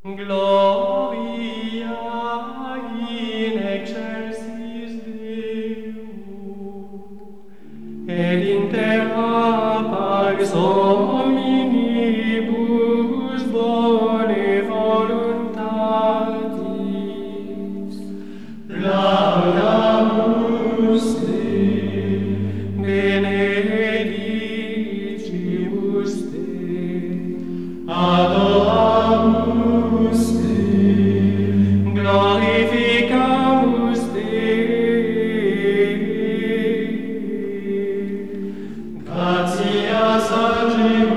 Gloria in excelsis Deo, et in terra pax hominibus bone voluntatis. Laudamus Te, benedicimus Te, adoramus Te, glorificamus Te. Gratias a Te,